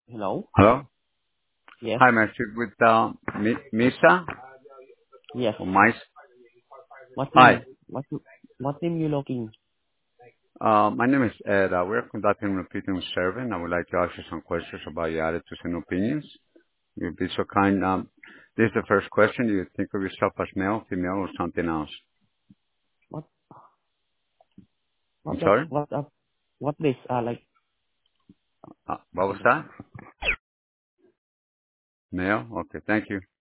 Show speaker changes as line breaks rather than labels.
Hello?
Hello?
Yes.
Hi, I'm speaking with Misa
Yes.
or Mice.
What
Hi,
name? What name you looking?
my name is Ed. We're conducting a repeating survey, and I would like to ask you some questions about your attitudes and opinions. You'd be so kind. This is the first question. Do you think of yourself as male, female, or something else?
What
I'm
what that
sorry?
what what this like
What was that? Male? Okay, thank you.